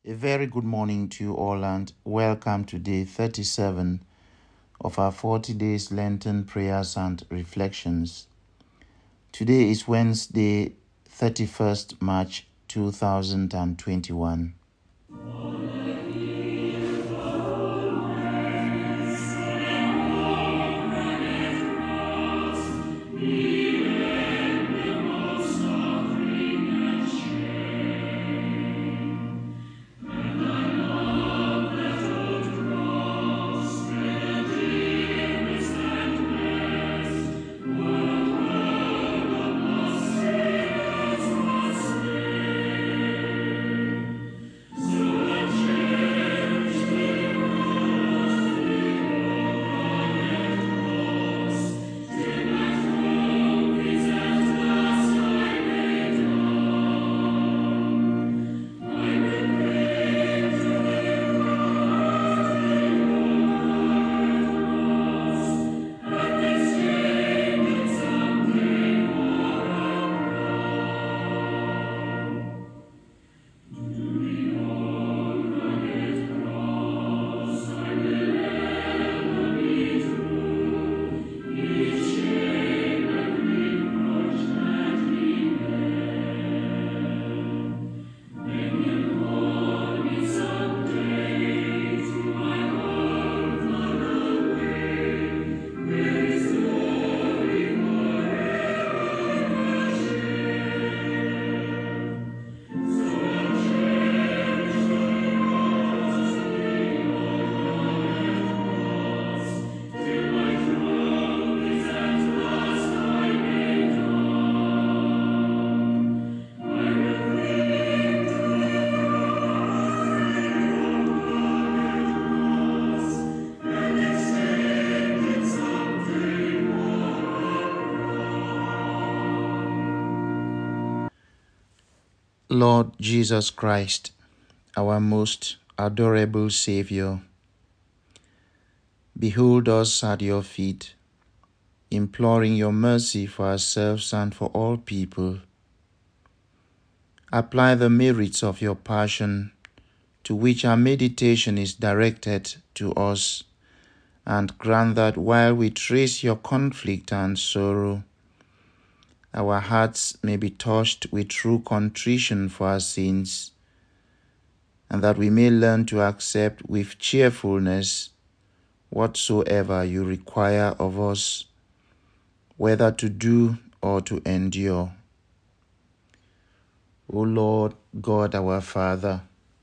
A very good morning to you all and welcome to day 37 of our 40 days Lenten prayers and reflections. Today is Wednesday, 31st March 2021. Lord Jesus Christ, our most adorable Savior, behold us at your feet, imploring your mercy for ourselves and for all people. Apply the merits of your passion to which our meditation is directed to us, and grant that while we trace your conflict and sorrow, our hearts may be touched with true contrition for our sins, and that we may learn to accept with cheerfulness whatsoever you require of us, whether to do or to endure. O Lord God, our Father,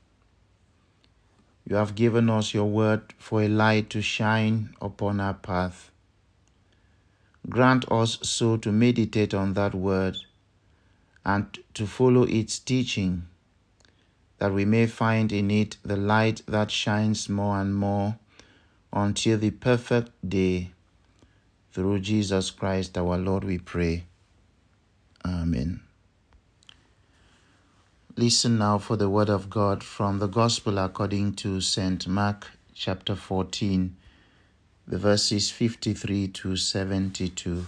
you have given us your word for a light to shine upon our path. Grant us so to meditate on that word and to follow its teaching, that we may find in it the light that shines more and more until the perfect day. Through Jesus Christ our Lord we pray. Amen. Listen now for the word of God from the Gospel according to St. Mark chapter 14, the verses 53 to 72.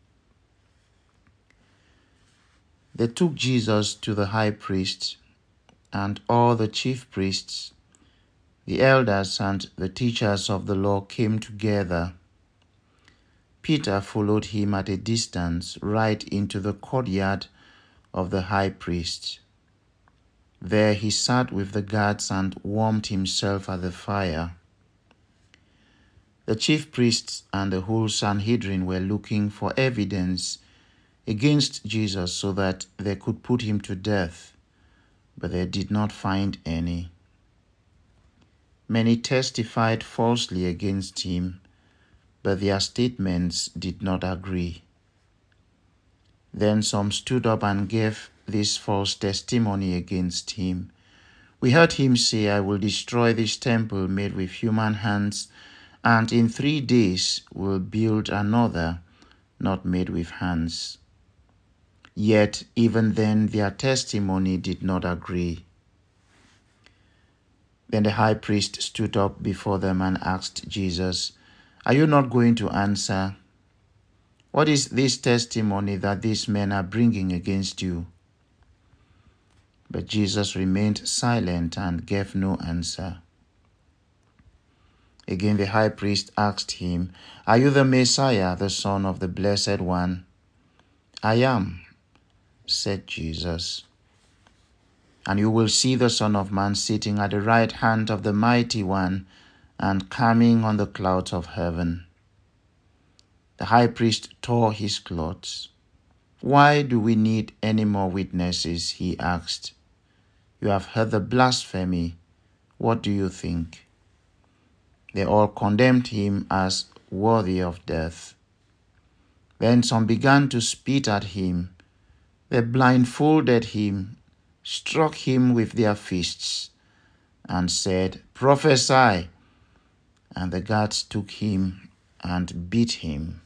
They took Jesus to the high priest, and all the chief priests, the elders and the teachers of the law came together. Peter followed him at a distance right into the courtyard of the high priest. There he sat with the guards and warmed himself at the fire. The chief priests and the whole Sanhedrin were looking for evidence against Jesus so that they could put him to death, but they did not find any. Many testified falsely against him, but their statements did not agree. Then some stood up and gave this false testimony against him. We heard him say, "I will destroy this temple made with human hands, and in 3 days will build another not made with hands." Yet even then their testimony did not agree. Then the high priest stood up before them and asked Jesus, "Are you not going to answer? What is this testimony that these men are bringing against you?" But Jesus remained silent and gave no answer. Again the high priest asked him, "Are you the Messiah, the Son of the Blessed One?" "I am," said Jesus. "And you will see the Son of Man sitting at the right hand of the Mighty One and coming on the clouds of heaven." The high priest tore his clothes. "Why do we need any more witnesses?" he asked. "You have heard the blasphemy. What do you think?" They all condemned him as worthy of death. Then some began to spit at him. They blindfolded him, struck him with their fists, and said, "Prophesy." And the guards took him and beat him.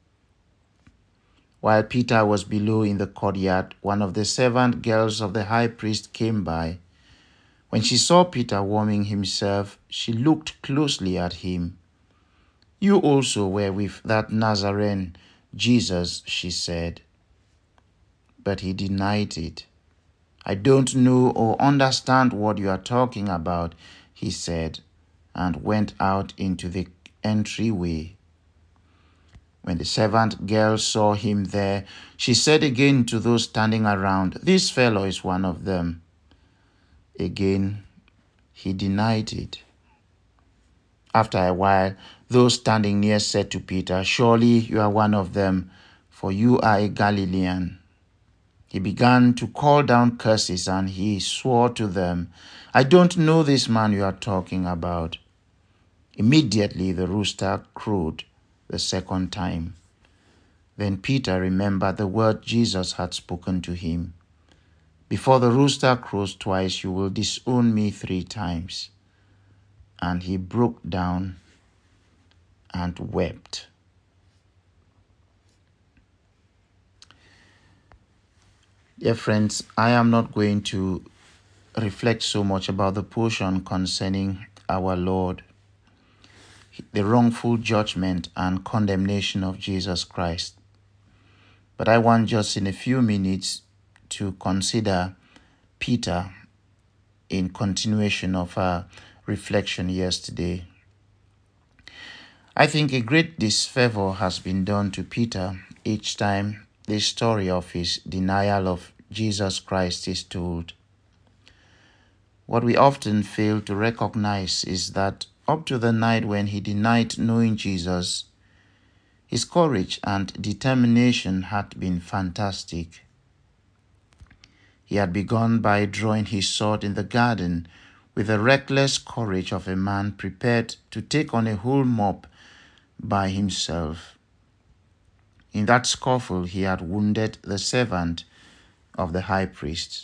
While Peter was below in the courtyard, one of the servant girls of the high priest came by. When she saw Peter warming himself, she looked closely at him. "You also were with that Nazarene, Jesus," she said. But he denied it. "I don't know or understand what you are talking about," he said, and went out into the entryway. When the servant girl saw him there, she said again to those standing around, "This fellow is one of them." Again, he denied it. After a while, those standing near said to Peter, "Surely you are one of them, for you are a Galilean." He began to call down curses, and he swore to them, "I don't know this man you are talking about." Immediately the rooster crowed the second time. Then Peter remembered the word Jesus had spoken to him. "Before the rooster crows twice, you will disown me 3 times." And he broke down and wept. Dear friends, I am not going to reflect so much about the portion concerning our Lord, the wrongful judgment and condemnation of Jesus Christ. But I want just in a few minutes to consider Peter in continuation of our reflection yesterday. I think a great disfavor has been done to Peter each time the story of his denial of Jesus Christ is told. What we often fail to recognize is that up to the night when he denied knowing Jesus, his courage and determination had been fantastic. He had begun by drawing his sword in the garden with the reckless courage of a man prepared to take on a whole mob by himself. In that scuffle, he had wounded the servant of the high priest.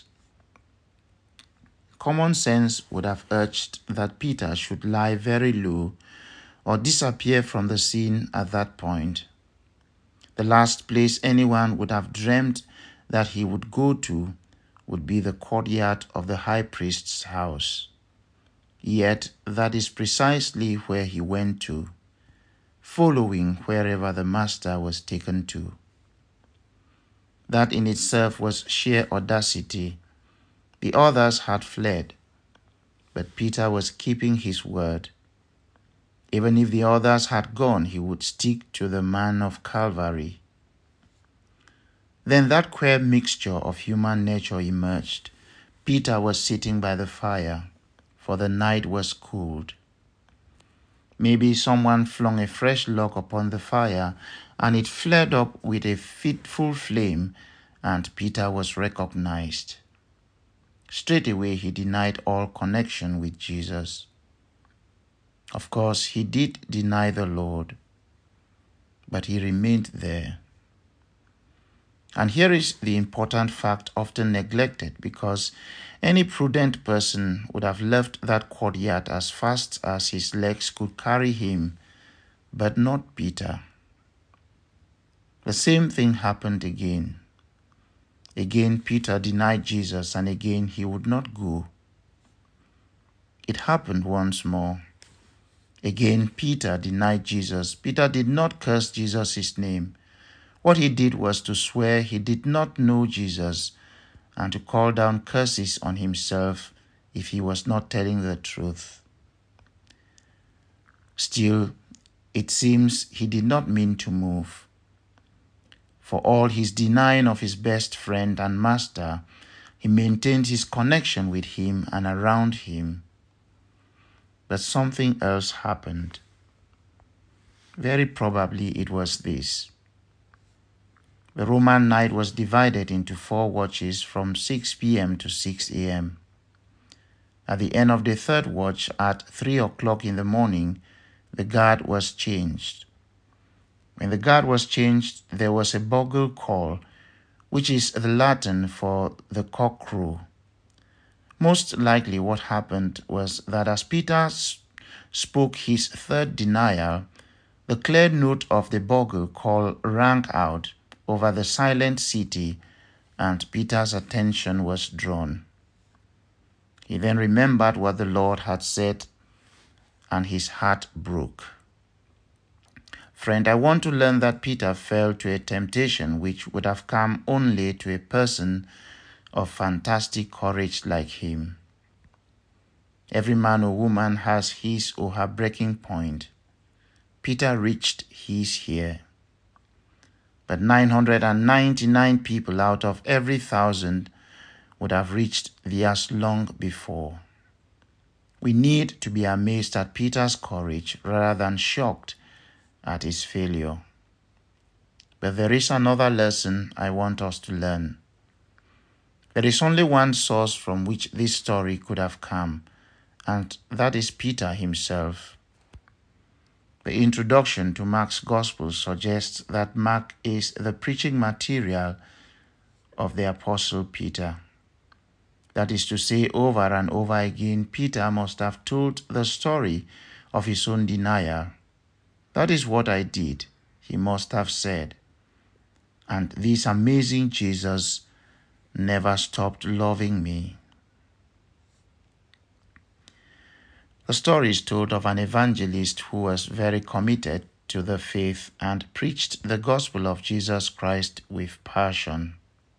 Common sense would have urged that Peter should lie very low or disappear from the scene at that point. The last place anyone would have dreamed that he would go to would be the courtyard of the high priest's house. Yet that is precisely where he went to, following wherever the master was taken to. That in itself was sheer audacity. The others had fled, but Peter was keeping his word. Even if the others had gone, he would stick to the man of Calvary. Then that queer mixture of human nature emerged. Peter was sitting by the fire, for the night was cold. Maybe someone flung a fresh log upon the fire, and it flared up with a fitful flame, and Peter was recognized. Straightway he denied all connection with Jesus. Of course, he did deny the Lord, but he remained there. And here is the important fact often neglected, because any prudent person would have left that courtyard as fast as his legs could carry him, but not Peter. The same thing happened again. Again, Peter denied Jesus, and again he would not go. It happened once more. Again, Peter denied Jesus. Peter did not curse Jesus' name. What he did was to swear he did not know Jesus and to call down curses on himself if he was not telling the truth. Still, it seems he did not mean to move. For all his denying of his best friend and master, he maintained his connection with him and around him. But something else happened. Very probably it was this. The Roman night was divided into 4 watches from 6 p.m. to 6 a.m. At the end of the 3rd watch at 3 o'clock in the morning, the guard was changed. When the guard was changed, there was a bugle call, which is the Latin for the cock crow. Most likely what happened was that as Peter spoke his 3rd denial, the clear note of the bugle call rang out over the silent city, and Peter's attention was drawn. He then remembered what the Lord had said, and his heart broke. Friend, I want to learn that Peter fell to a temptation which would have come only to a person of fantastic courage like him. Every man or woman has his or her breaking point. Peter reached his here. But 999 people out of every 1,000 would have reached theirs long before. We need to be amazed at Peter's courage rather than shocked at his failure. But there is another lesson I want us to learn. There is only one source from which this story could have come, and that is Peter himself. The introduction to Mark's Gospel suggests that Mark is the preaching material of the Apostle Peter. That is to say, over and over again, Peter must have told the story of his own denial. That is what I did, he must have said. And this amazing Jesus never stopped loving me. The story is told of an evangelist who was very committed to the faith and preached the gospel of Jesus Christ with passion.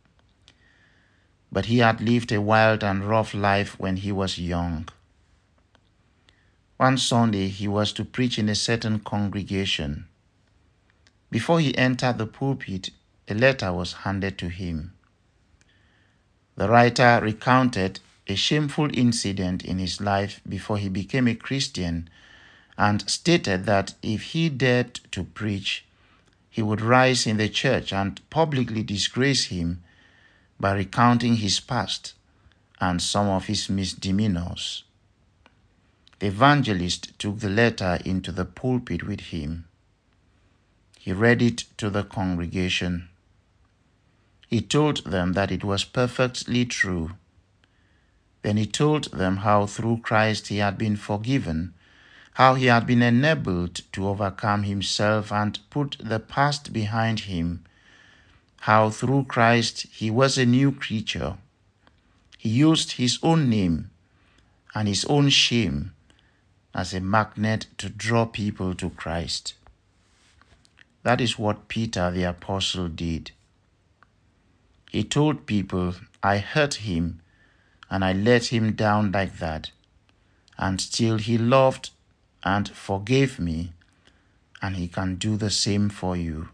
But he had lived a wild and rough life when he was young. One Sunday he was to preach in a certain congregation. Before he entered the pulpit, a letter was handed to him. The writer recounted a shameful incident in his life before he became a Christian, and stated that if he dared to preach, he would rise in the church and publicly disgrace him by recounting his past and some of his misdemeanors. The evangelist took the letter into the pulpit with him. He read it to the congregation. He told them that it was perfectly true. Then he told them how through Christ he had been forgiven, how he had been enabled to overcome himself and put the past behind him, how through Christ he was a new creature. He used his own name and his own shame as a magnet to draw people to Christ. That is what Peter the apostle did. He told people, I hurt him and I let him down like that, and still he loved and forgave me, and he can do the same for you.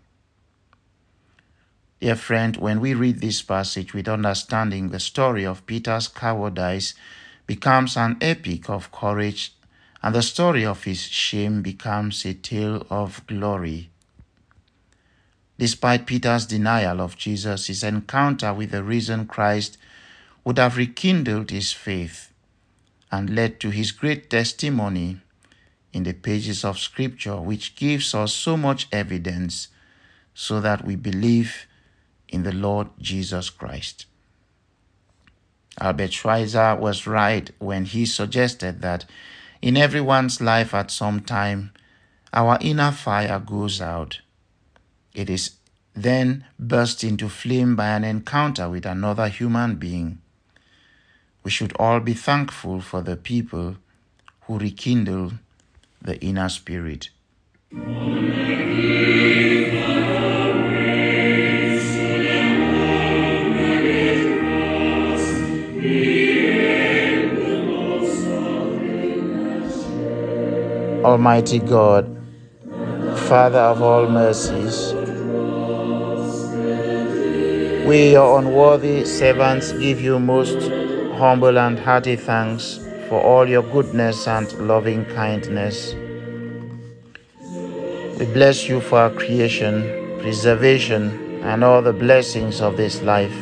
Dear friend, when we read this passage with understanding, the story of Peter's cowardice becomes an epic of courage, and the story of his shame becomes a tale of glory. Despite Peter's denial of Jesus, his encounter with the risen Christ would have rekindled his faith and led to his great testimony in the pages of Scripture, which gives us so much evidence so that we believe in the Lord Jesus Christ. Albert Schweitzer was right when he suggested that in everyone's life at some time, our inner fire goes out. It is then burst into flame by an encounter with another human being. We should all be thankful for the people who rekindle the inner spirit. Almighty God, Father of all mercies, we, your unworthy servants, give you most humble and hearty thanks for all your goodness and loving kindness. We bless you for our creation, preservation, and all the blessings of this life,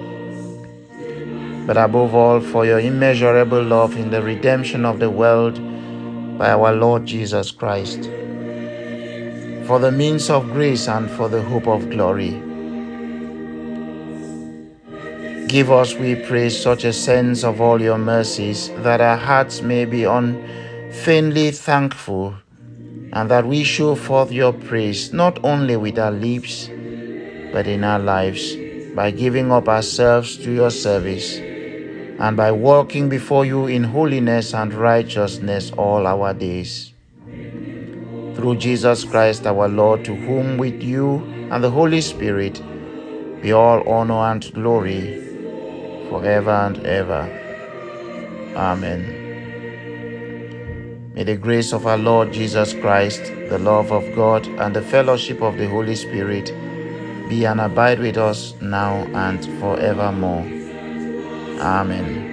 but above all for your immeasurable love in the redemption of the world by our Lord Jesus Christ, for the means of grace and for the hope of glory. Give us, we pray, such a sense of all your mercies that our hearts may be unfeignedly thankful, and that we show forth your praise not only with our lips, but in our lives, by giving up ourselves to your service, and by walking before you in holiness and righteousness all our days. Through Jesus Christ our Lord, to whom with you and the Holy Spirit be all honor and glory forever and ever. Amen. May the grace of our Lord Jesus Christ, the love of God, and the fellowship of the Holy Spirit be and abide with us now and forevermore. Amen.